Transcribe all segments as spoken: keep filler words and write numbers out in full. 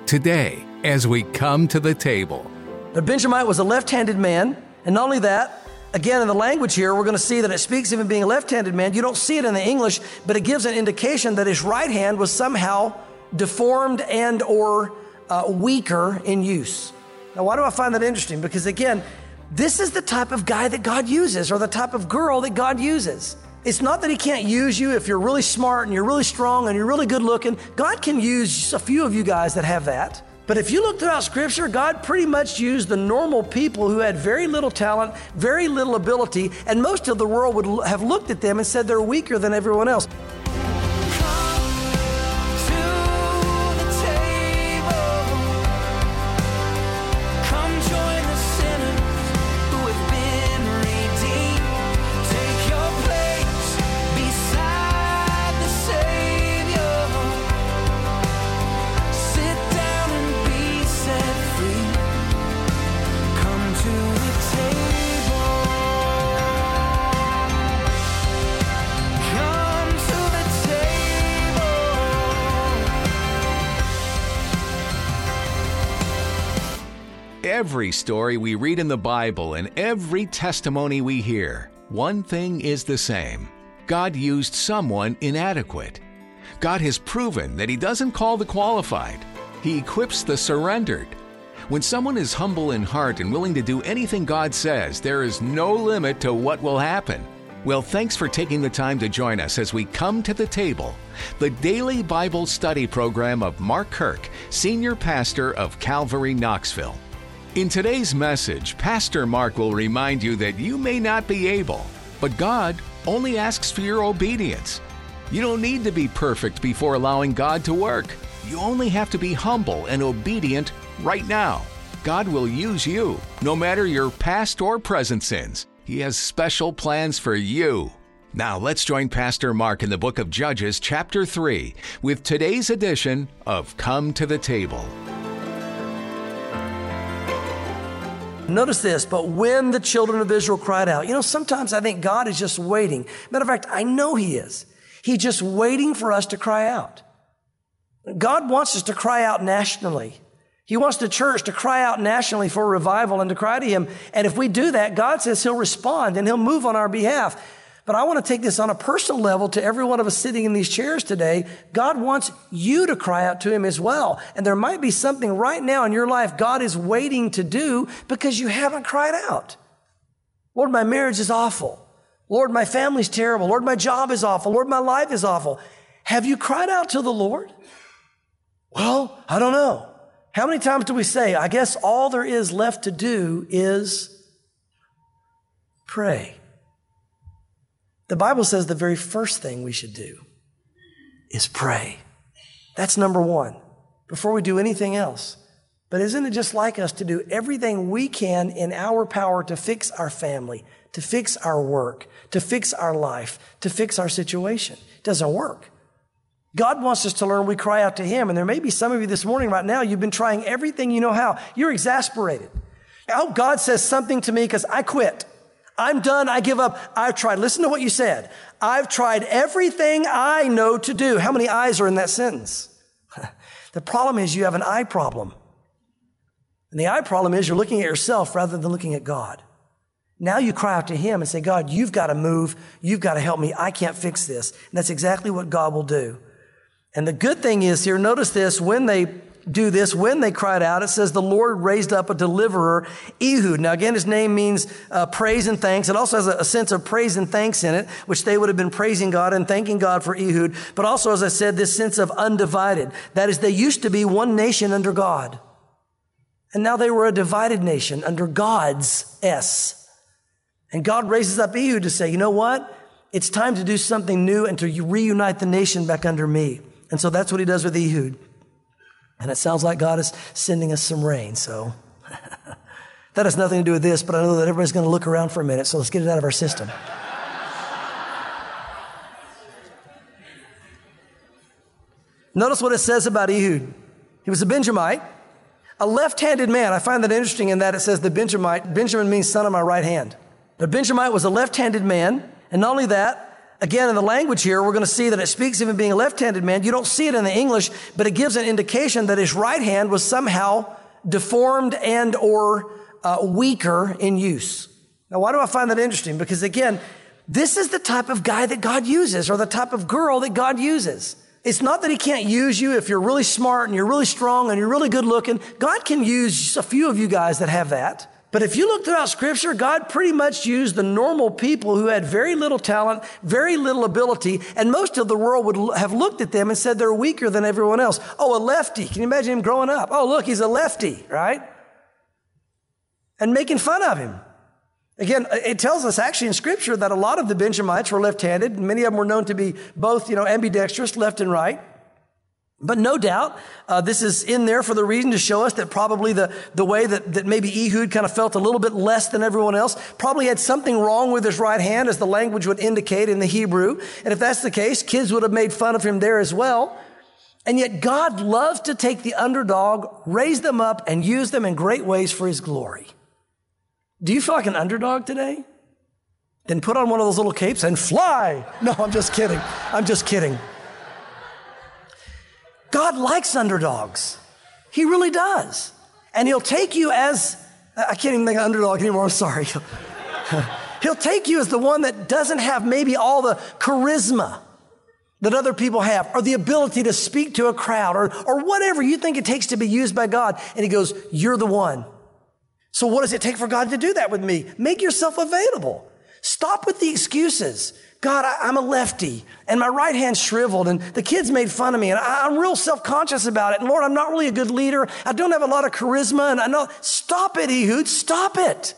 today as we come to the table. Now, Benjamite was a left-handed man, and not only that, again, in the language here, we're going to see that it speaks of him being a left-handed man. You don't see it in the English, but it gives an indication that his right hand was somehow deformed and or uh, weaker in use. Now, why do I find that interesting? Because again, this is the type of guy that God uses, or the type of girl that God uses. It's not that he can't use you if you're really smart and you're really strong and you're really good looking. God can use a few of you guys that have that. But if you look throughout Scripture, God pretty much used the normal people who had very little talent, very little ability, and most of the world would have looked at them and said they're weaker than everyone else. Every story we read in the Bible and every testimony we hear, one thing is the same. God used someone inadequate. God has proven that He doesn't call the qualified. He equips the surrendered. When someone is humble in heart and willing to do anything God says, there is no limit to what will happen. Well, thanks for taking the time to join us as we come to the table, the daily Bible study program of Mark Kirk, Senior Pastor of Calvary Knoxville. In today's message, Pastor Mark will remind you that you may not be able, but God only asks for your obedience. You don't need to be perfect before allowing God to work. You only have to be humble and obedient right now. God will use you, no matter your past or present sins. He has special plans for you. Now let's join Pastor Mark in the book of Judges, chapter three, with today's edition of Come to the Table. Notice this, but when the children of Israel cried out, you know, sometimes I think God is just waiting. Matter of fact, I know He is. He's just waiting for us to cry out. God wants us to cry out nationally. He wants the church to cry out nationally for revival and to cry to Him. And if we do that, God says He'll respond and He'll move on our behalf. But I want to take this on a personal level to every one of us sitting in these chairs today. God wants you to cry out to Him as well. And there might be something right now in your life God is waiting to do because you haven't cried out. Lord, my marriage is awful. Lord, my family's terrible. Lord, my job is awful. Lord, my life is awful. Have you cried out to the Lord? Well, I don't know. How many times do we say, I guess all there is left to do is pray? The Bible says the very first thing we should do is pray. That's number one, before we do anything else. But isn't it just like us to do everything we can in our power to fix our family, to fix our work, to fix our life, to fix our situation? It doesn't work. God wants us to learn we cry out to Him. And there may be some of you this morning right now, you've been trying everything you know how. You're exasperated. I hope God says something to me because I quit. I'm done. I give up. I've tried. Listen to what you said. I've tried everything I know to do. How many I's are in that sentence? The problem is you have an I problem. And the I problem is you're looking at yourself rather than looking at God. Now you cry out to Him and say, God, you've got to move. You've got to help me. I can't fix this. And that's exactly what God will do. And the good thing is here, notice this, when they do this, when they cried out, it says the Lord raised up a deliverer, Ehud. Now again, his name means uh, praise and thanks. It also has a, a sense of praise and thanks in it, which they would have been praising God and thanking God for Ehud. But also, as I said, this sense of undivided. That is, they used to be one nation under God. And now they were a divided nation under God's S. And God raises up Ehud to say, you know what? It's time to do something new and to reunite the nation back under me. And so that's what He does with Ehud. And it sounds like God is sending us some rain, so that has nothing to do with this, but I know that everybody's going to look around for a minute, so let's get it out of our system. Notice what it says about Ehud. He was a Benjamite, a left-handed man. I find that interesting in that it says the Benjamite. Benjamin means son of my right hand. But Benjamite was a left-handed man, and not only that, again, in the language here, we're going to see that it speaks of him being a left-handed man. You don't see it in the English, but it gives an indication that his right hand was somehow deformed and or uh, weaker in use. Now, why do I find that interesting? Because again, this is the type of guy that God uses, or the type of girl that God uses. It's not that he can't use you if you're really smart and you're really strong and you're really good looking. God can use a few of you guys that have that. But if you look throughout Scripture, God pretty much used the normal people who had very little talent, very little ability, and most of the world would have looked at them and said they're weaker than everyone else. Oh, a lefty. Can you imagine him growing up? Oh, look, he's a lefty, right? And making fun of him. Again, it tells us actually in Scripture that a lot of the Benjamites were left-handed. Many of them were known to be both, you know, ambidextrous, left and right. But no doubt, uh, this is in there for the reason to show us that probably the, the way that, that maybe Ehud kind of felt a little bit less than everyone else, probably had something wrong with his right hand, as the language would indicate in the Hebrew. And if that's the case, kids would have made fun of him there as well. And yet God loves to take the underdog, raise them up, and use them in great ways for his glory. Do you feel like an underdog today? Then put on one of those little capes and fly. No, I'm just kidding. I'm just kidding. God likes underdogs. He really does. And he'll take you as, I can't even think of underdog anymore, I'm sorry. He'll take you as the one that doesn't have maybe all the charisma that other people have, or the ability to speak to a crowd, or, or whatever you think it takes to be used by God. And he goes, you're the one. So what does it take for God to do that with me? Make yourself available. Stop with the excuses. God, I, I'm a lefty, and my right hand's shriveled, and the kids made fun of me, and I, I'm real self-conscious about it. And Lord, I'm not really a good leader. I don't have a lot of charisma, and I know. Stop it, Ehud. Stop it.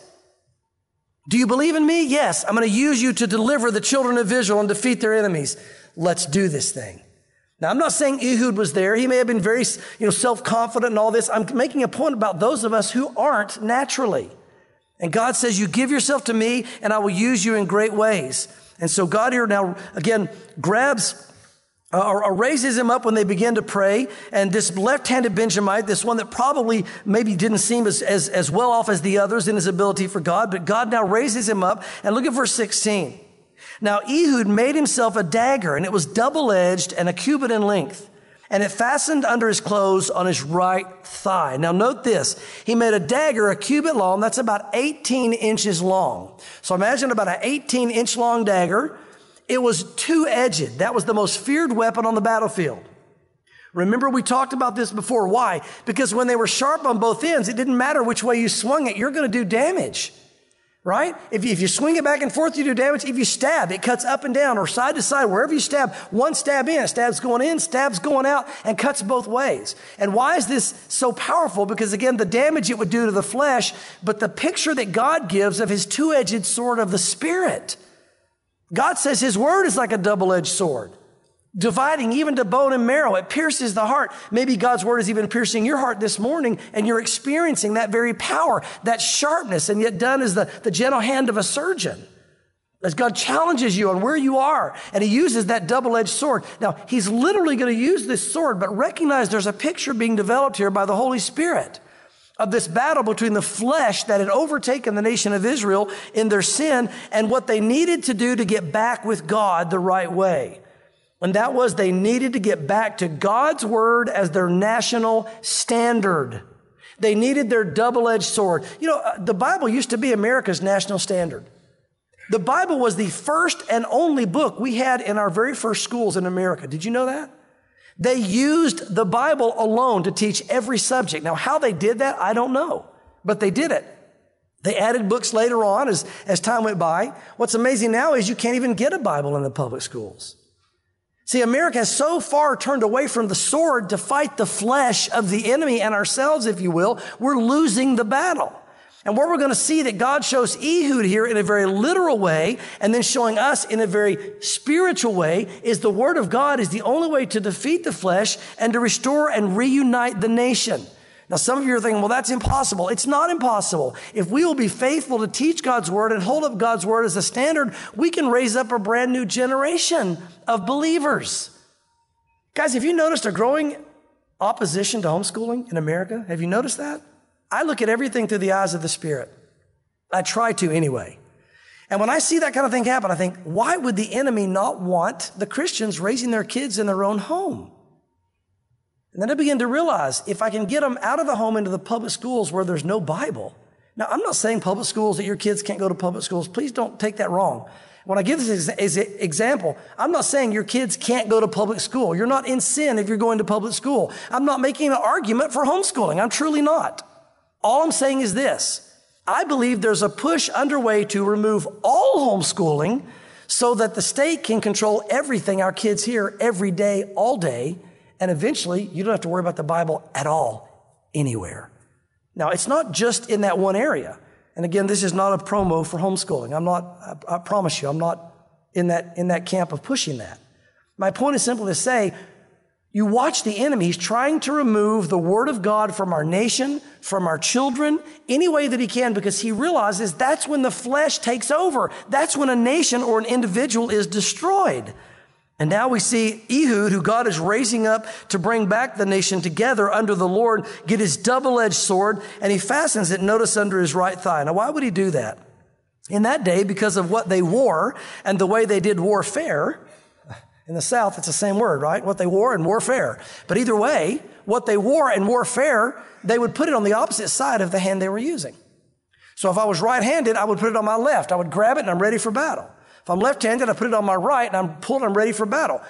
Do you believe in me? Yes. I'm going to use you to deliver the children of Israel and defeat their enemies. Let's do this thing. Now, I'm not saying Ehud was there. He may have been very, you know, self-confident and all this. I'm making a point about those of us who aren't naturally. And God says, you give yourself to me, and I will use you in great ways. And so God here now, again, grabs uh, or, or raises him up when they begin to pray. And this left-handed Benjamite, this one that probably maybe didn't seem as, as, as well off as the others in his ability for God, but God now raises him up. And look at verse sixteen. Now Ehud made himself a dagger, and it was double-edged and a cubit in length. And it fastened under his clothes on his right thigh. Now note this. He made a dagger a cubit long. That's about eighteen inches long. So imagine about an eighteen inch long dagger. It was two-edged. That was the most feared weapon on the battlefield. Remember, we talked about this before. Why? Because when they were sharp on both ends, it didn't matter which way you swung it. You're going to do damage. Right? If you, if you swing it back and forth, you do damage. If you stab, it cuts up and down or side to side. Wherever you stab, one stab in, stab's going in, stab's going out, and cuts both ways. And why is this so powerful? Because again, the damage it would do to the flesh, but the picture that God gives of his two-edged sword of the Spirit. God says his word is like a double-edged sword, dividing even to bone and marrow. It pierces the heart. Maybe God's word is even piercing your heart this morning, and you're experiencing that very power, that sharpness, and yet done as the, the gentle hand of a surgeon. As God challenges you on where you are, and he uses that double-edged sword. Now, he's literally going to use this sword, but recognize there's a picture being developed here by the Holy Spirit of this battle between the flesh that had overtaken the nation of Israel in their sin and what they needed to do to get back with God the right way. And that was they needed to get back to God's word as their national standard. They needed their double-edged sword. You know, the Bible used to be America's national standard. The Bible was the first and only book we had in our very first schools in America. Did you know that? They used the Bible alone to teach every subject. Now, how they did that, I don't know, but they did it. They added books later on as, as time went by. What's amazing now is you can't even get a Bible in the public schools. See, America has so far turned away from the sword to fight the flesh of the enemy and ourselves, if you will. We're losing the battle. And where we're going to see that God shows Ehud here in a very literal way and then showing us in a very spiritual way is the word of God is the only way to defeat the flesh and to restore and reunite the nation. Now, some of you are thinking, well, that's impossible. It's not impossible. If we will be faithful to teach God's word and hold up God's word as a standard, we can raise up a brand new generation of believers. Guys, have you noticed a growing opposition to homeschooling in America? Have you noticed that? I look at everything through the eyes of the Spirit. I try to anyway. And when I see that kind of thing happen, I think, why would the enemy not want the Christians raising their kids in their own home? And then I begin to realize, if I can get them out of the home into the public schools where there's no Bible. Now, I'm not saying public schools that your kids can't go to public schools. Please don't take that wrong. When I give this as an example, I'm not saying your kids can't go to public school. You're not in sin if you're going to public school. I'm not making an argument for homeschooling. I'm truly not. All I'm saying is this. I believe there's a push underway to remove all homeschooling so that the state can control everything our kids hear every day, all day, and eventually you don't have to worry about the Bible at all, anywhere. Now, it's not just in that one area. And again, this is not a promo for homeschooling. I'm not, I, I promise you, I'm not in that, in that camp of pushing that. My point is simply to say, you watch the enemy. He's trying to remove the Word of God from our nation, from our children, any way that he can, because he realizes that's when the flesh takes over. That's when a nation or an individual is destroyed. And now we see Ehud, who God is raising up to bring back the nation together under the Lord, get his double-edged sword, and he fastens it, notice, under his right thigh. Now, why would he do that? In that day, because of what they wore and the way they did warfare. In the South, it's the same word, right? What they wore and warfare. But either way, what they wore and warfare, they would put it on the opposite side of the hand they were using. So if I was right-handed, I would put it on my left. I would grab it and I'm ready for battle. If I'm left-handed, I put it on my right and I'm pulled, I'm ready for battle.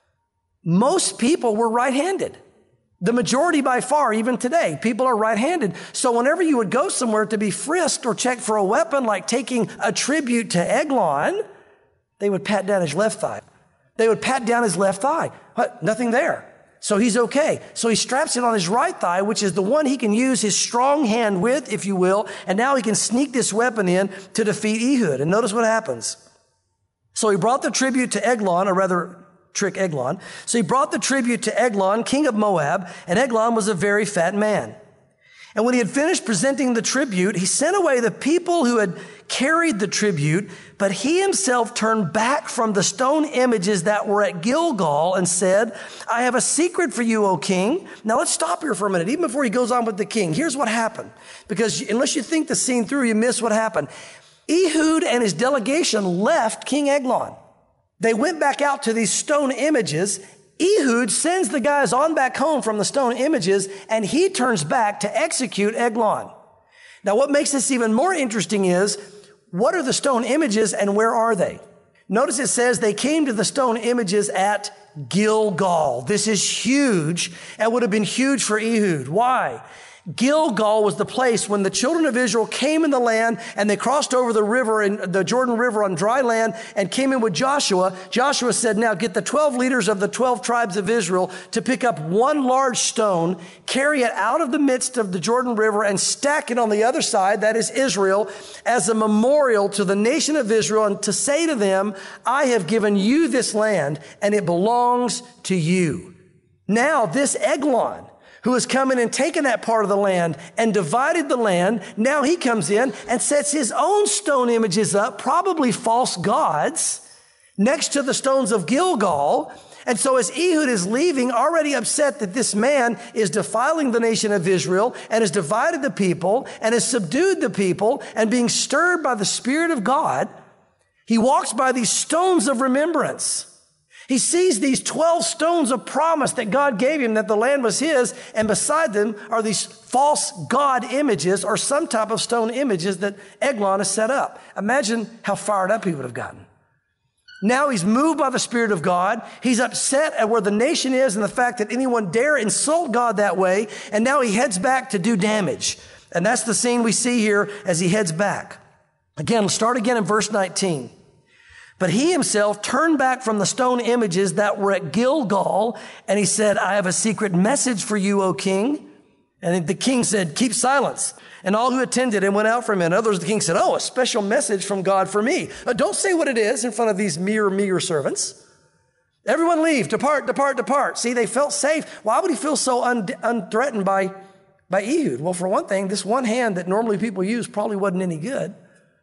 Most people were right-handed. The majority by far, even today, people are right-handed. So whenever you would go somewhere to be frisked or checked for a weapon, like taking a tribute to Eglon, they would pat down his left thigh. They would pat down his left thigh. What? Nothing there. So he's okay. So he straps it on his right thigh, which is the one he can use his strong hand with, if you will. And now he can sneak this weapon in to defeat Ehud. And notice what happens. So he brought the tribute to Eglon, or rather, trick Eglon. So he brought the tribute to Eglon, king of Moab, and Eglon was a very fat man. And when he had finished presenting the tribute, he sent away the people who had carried the tribute, but he himself turned back from the stone images that were at Gilgal and said, I have a secret for you, O king. Now let's stop here for a minute, even before he goes on with the king. Here's what happened, because unless you think the scene through, you miss what happened. Ehud and his delegation left King Eglon. They went back out to these stone images. Ehud sends the guys on back home from the stone images, and he turns back to execute Eglon. Now, what makes this even more interesting is, what are the stone images and where are they? Notice it says they came to the stone images at Gilgal. This is huge and would have been huge for Ehud. Why? Gilgal was the place when the children of Israel came in the land and they crossed over the river, in the Jordan River on dry land and came in with Joshua. Joshua said, now get the twelve leaders of the twelve tribes of Israel to pick up one large stone, carry it out of the midst of the Jordan River and stack it on the other side, that is Israel, as a memorial to the nation of Israel and to say to them, I have given you this land and it belongs to you. Now this Eglon, who has come in and taken that part of the land and divided the land, now he comes in and sets his own stone images up, probably false gods, next to the stones of Gilgal. And so as Ehud is leaving, already upset that this man is defiling the nation of Israel and has divided the people and has subdued the people and being stirred by the Spirit of God, he walks by these stones of remembrance. He sees these twelve stones of promise that God gave him, that the land was his, and beside them are these false God images or some type of stone images that Eglon has set up. Imagine how fired up he would have gotten. Now he's moved by the Spirit of God. He's upset at where the nation is and the fact that anyone dare insult God that way. And now he heads back to do damage. And that's the scene we see here as he heads back. Again, let's start again in verse nineteen. But he himself turned back from the stone images that were at Gilgal, and he said, I have a secret message for you, O king. And the king said, keep silence. And all who attended and went out from him. And others, the king said, oh, a special message from God for me. But don't say what it is in front of these mere, meager servants. Everyone leave, depart, depart, depart. See, they felt safe. Why would he feel so un- unthreatened by, by Ehud? Well, for one thing, this one hand that normally people use probably wasn't any good.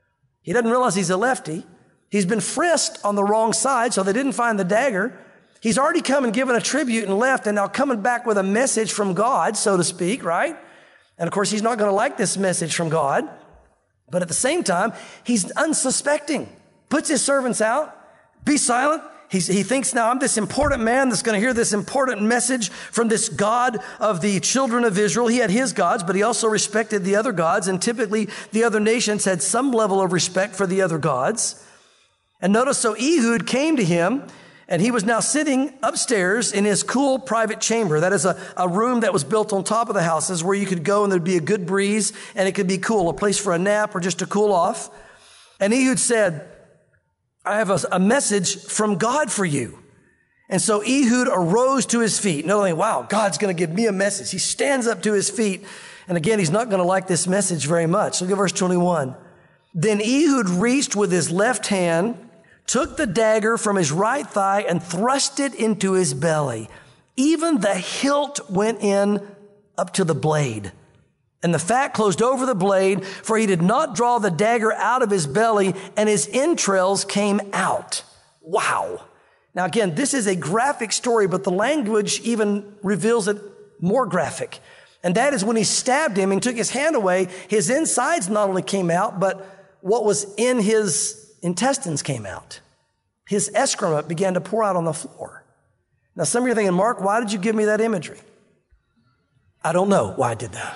He doesn't realize he's a lefty. He's been frisked on the wrong side, so they didn't find the dagger. He's already come and given a tribute and left, and now coming back with a message from God, so to speak, right? And of course, he's not going to like this message from God. But at the same time, he's unsuspecting. Puts his servants out. Be silent. He's, he thinks, now I'm this important man that's going to hear this important message from this God of the children of Israel. He had his gods, but he also respected the other gods. And typically the other nations had some level of respect for the other gods. And notice, so Ehud came to him, and he was now sitting upstairs in his cool private chamber. That is a, a room that was built on top of the houses where you could go and there'd be a good breeze and it could be cool, a place for a nap or just to cool off. And Ehud said, I have a, a message from God for you. And so Ehud arose to his feet. Not only, wow, God's going to give me a message. He stands up to his feet. And again, he's not going to like this message very much. Look at verse twenty-one. Then Ehud reached with his left hand, took the dagger from his right thigh and thrust it into his belly. Even the hilt went in up to the blade. And the fat closed over the blade, for he did not draw the dagger out of his belly, and his entrails came out. Wow. Now again, this is a graphic story, but the language even reveals it more graphic. And that is when he stabbed him and took his hand away, his insides not only came out, but what was in his intestines came out. His excrement began to pour out on the floor. Now some of you are thinking, Mark, why did you give me that imagery? I don't know why I did that.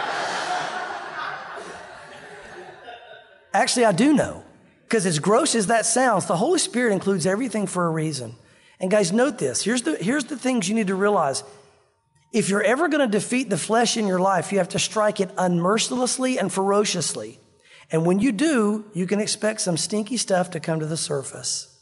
Actually, I do know, because as gross as that sounds, the Holy Spirit includes everything for a reason. And guys, note this. Here's the, here's the things you need to realize. If you're ever going to defeat the flesh in your life, you have to strike it unmercilessly and ferociously. And when you do, you can expect some stinky stuff to come to the surface.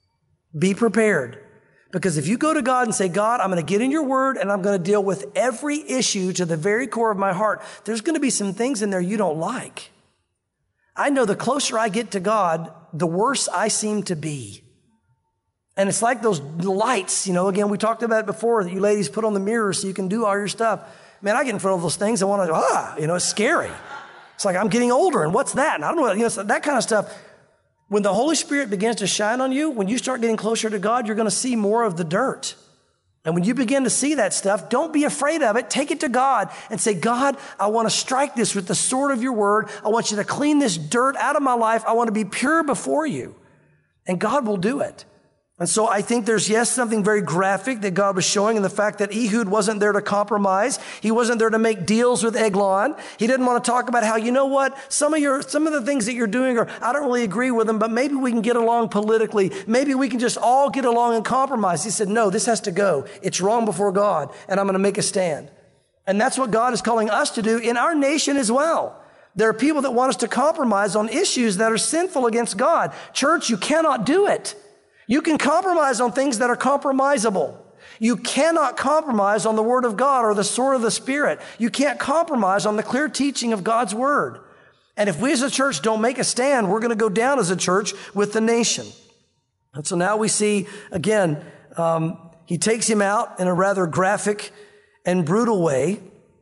Be prepared. Because if you go to God and say, God, I'm going to get in your word and I'm going to deal with every issue to the very core of my heart, there's going to be some things in there you don't like. I know the closer I get to God, the worse I seem to be. And it's like those lights, you know, again, we talked about it before, that you ladies put on the mirror so you can do all your stuff. Man, I get in front of those things, I want to, ah, you know, it's scary. It's like I'm getting older, and what's that? And I don't know, you know, that kind of stuff. When the Holy Spirit begins to shine on you, when you start getting closer to God, you're going to see more of the dirt. And when you begin to see that stuff, don't be afraid of it. Take it to God and say, God, I want to strike this with the sword of your word. I want you to clean this dirt out of my life. I want to be pure before you. And God will do it. And so I think there's, yes, something very graphic that God was showing in the fact that Ehud wasn't there to compromise. He wasn't there to make deals with Eglon. He didn't want to talk about how, you know what, some of your, some of the things that you're doing are, I don't really agree with them, but maybe we can get along politically. Maybe we can just all get along and compromise. He said, no, this has to go. It's wrong before God, and I'm going to make a stand. And that's what God is calling us to do in our nation as well. There are people that want us to compromise on issues that are sinful against God. Church, you cannot do it. You can compromise on things that are compromisable. You cannot compromise on the Word of God or the sword of the Spirit. You can't compromise on the clear teaching of God's Word. And if we as a church don't make a stand, we're going to go down as a church with the nation. And so now we see, again, um, he takes him out in a rather graphic and brutal way,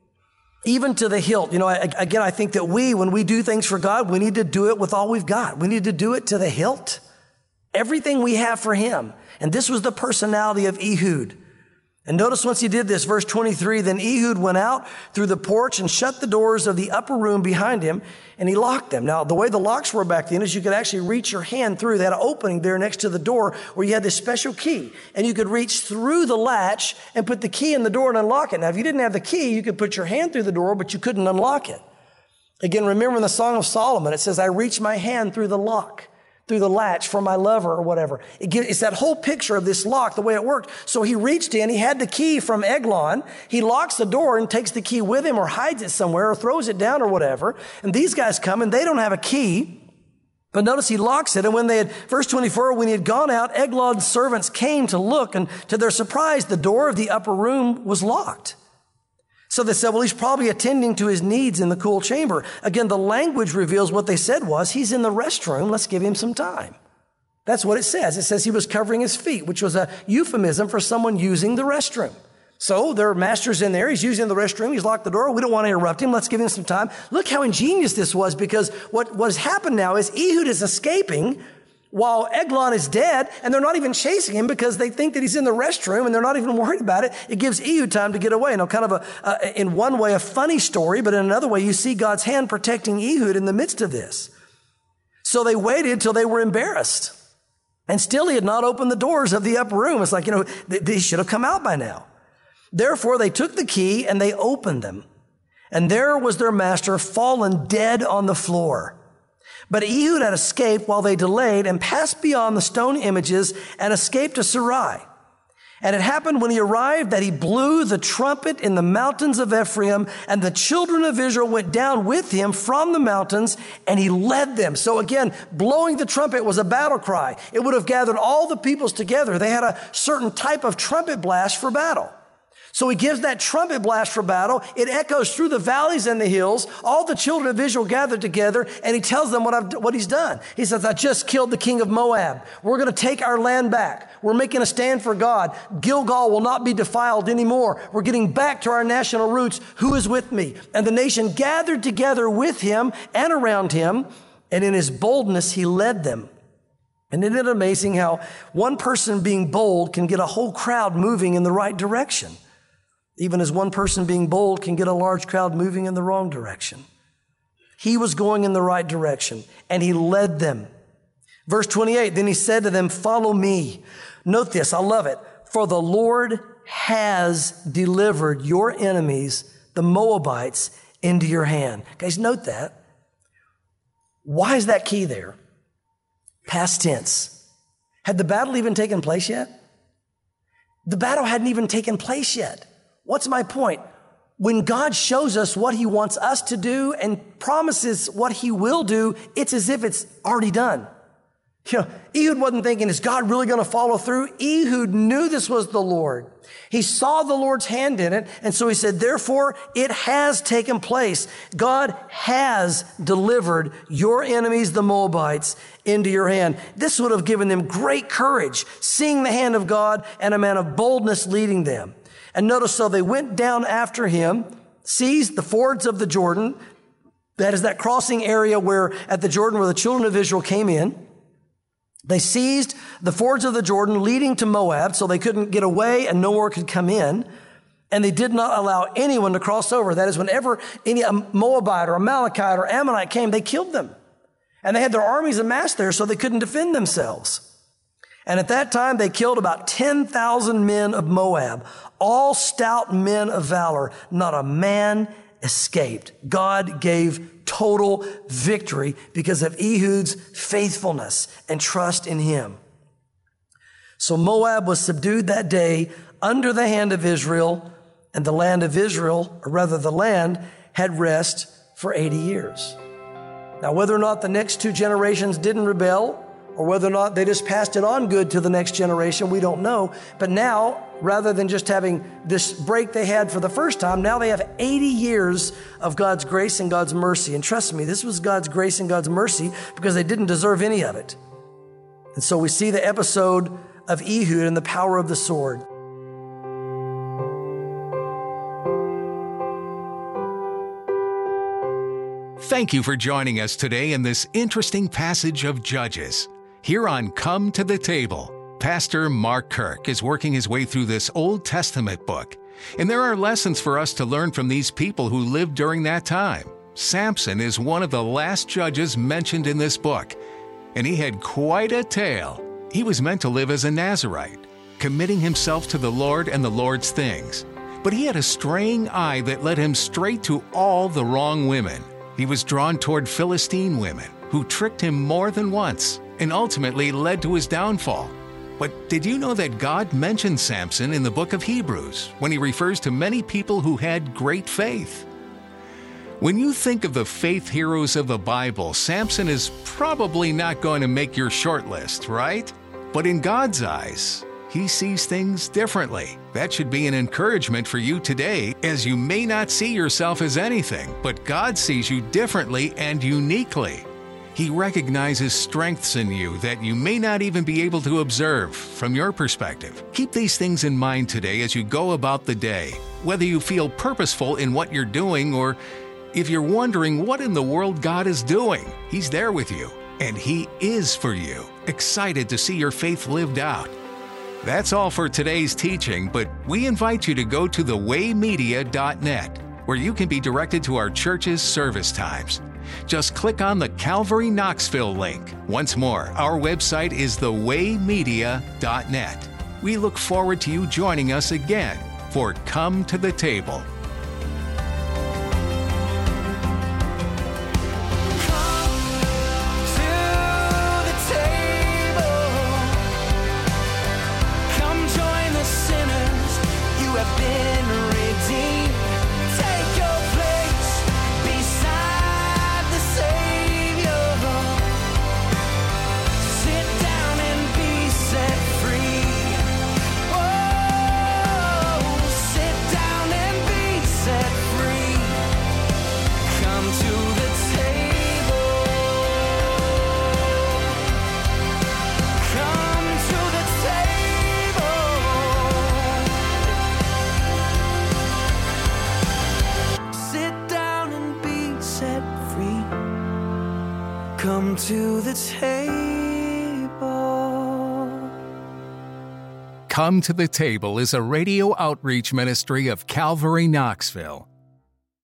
even to the hilt. You know, I, again, I think that we, when we do things for God, we need to do it with all we've got. We need to do it to the hilt. Everything we have for him. And this was the personality of Ehud. And notice once he did this, verse twenty-three, then Ehud went out through the porch and shut the doors of the upper room behind him, and he locked them. Now, the way the locks were back then is you could actually reach your hand through. They had an opening there next to the door where you had this special key, and you could reach through the latch and put the key in the door and unlock it. Now, if you didn't have the key, you could put your hand through the door, but you couldn't unlock it. Again, remember in the Song of Solomon, it says, I reach my hand through the lock, through the latch for my lover or whatever. It gives, it's that whole picture of this lock, the way it worked. So he reached in, he had the key from Eglon. He locks the door and takes the key with him or hides it somewhere or throws it down or whatever. And these guys come and they don't have a key. But notice he locks it. And when they had, verse twenty-four, when he had gone out, Eglon's servants came to look, and to their surprise, the door of the upper room was locked. So they said, well, he's probably attending to his needs in the cool chamber. Again, the language reveals what they said was, he's in the restroom. Let's give him some time. That's what it says. It says he was covering his feet, which was a euphemism for someone using the restroom. So their master's in there. He's using the restroom. He's locked the door. We don't want to interrupt him. Let's give him some time. Look how ingenious this was, because what, what has happened now is Ehud is escaping while Eglon is dead, and they're not even chasing him because they think that he's in the restroom and they're not even worried about it. It gives Ehud time to get away. Now, kind of a, uh, in one way, a funny story, but in another way, you see God's hand protecting Ehud in the midst of this. So they waited till they were embarrassed. And still he had not opened the doors of the upper room. It's like, you know, they, they should have come out by now. Therefore, they took the key and they opened them. And there was their master fallen dead on the floor. But Ehud had escaped while they delayed and passed beyond the stone images and escaped to Sarai. And it happened when he arrived that he blew the trumpet in the mountains of Ephraim, and the children of Israel went down with him from the mountains, and he led them. So again, blowing the trumpet was a battle cry. It would have gathered all the peoples together. They had a certain type of trumpet blast for battle. So he gives that trumpet blast for battle. It echoes through the valleys and the hills. All the children of Israel gathered together, and he tells them what, I've, what he's done. He says, I just killed the king of Moab. We're going to take our land back. We're making a stand for God. Gilgal will not be defiled anymore. We're getting back to our national roots. Who is with me? And the nation gathered together with him and around him, and in his boldness, he led them. And isn't it amazing how one person being bold can get a whole crowd moving in the right direction? Even as one person being bold can get a large crowd moving in the wrong direction. He was going in the right direction, and he led them. Verse twenty-eight, then he said to them, follow me. Note this, I love it. For the Lord has delivered your enemies, the Moabites, into your hand. Guys, note that. Why is that key there? Past tense. Had the battle even taken place yet? The battle hadn't even taken place yet. What's my point? When God shows us what he wants us to do and promises what he will do, it's as if it's already done. You know, Ehud wasn't thinking, is God really going to follow through? Ehud knew this was the Lord. He saw the Lord's hand in it, and so he said, therefore, it has taken place. God has delivered your enemies, the Moabites, into your hand. This would have given them great courage, seeing the hand of God and a man of boldness leading them. And notice, so they went down after him, seized the fords of the Jordan. That is that crossing area where at the Jordan where the children of Israel came in. They seized the fords of the Jordan leading to Moab, so they couldn't get away and no more could come in. And they did not allow anyone to cross over. That is, whenever any Moabite or Amalekite or Ammonite came, they killed them. And they had their armies amassed there, so they couldn't defend themselves. And at that time, they killed about ten thousand men of Moab, all stout men of valor. Not a man escaped. God gave total victory because of Ehud's faithfulness and trust in him. So Moab was subdued that day under the hand of Israel, and the land of Israel, or rather the land, had rest for eighty years. Now, whether or not the next two generations didn't rebel, or whether or not they just passed it on good to the next generation, we don't know. But now, rather than just having this break they had for the first time, now they have eighty years of God's grace and God's mercy. And trust me, this was God's grace and God's mercy because they didn't deserve any of it. And so we see the episode of Ehud and the power of the sword. Thank you for joining us today in this interesting passage of Judges. Here on Come to the Table, Pastor Mark Kirk is working his way through this Old Testament book. And there are lessons for us to learn from these people who lived during that time. Samson is one of the last judges mentioned in this book. And he had quite a tale. He was meant to live as a Nazirite, committing himself to the Lord and the Lord's things. But he had a straying eye that led him straight to all the wrong women. He was drawn toward Philistine women who tricked him more than once and ultimately led to his downfall. But did you know that God mentions Samson in the book of Hebrews when he refers to many people who had great faith? When you think of the faith heroes of the Bible, Samson is probably not going to make your short list, right? But in God's eyes, he sees things differently. That should be an encouragement for you today, as you may not see yourself as anything, but God sees you differently and uniquely. He recognizes strengths in you that you may not even be able to observe from your perspective. Keep these things in mind today as you go about the day, whether you feel purposeful in what you're doing or if you're wondering what in the world God is doing. He's there with you. And He is for you, excited to see your faith lived out. That's all for today's teaching, but we invite you to go to the way media dot net, where you can be directed to our church's service times. Just click on the Calvary Knoxville link. Once more, our website is the way media dot net. We look forward to you joining us again for Come to the Table. Come to the table. Come to the Table is a radio outreach ministry of Calvary Knoxville.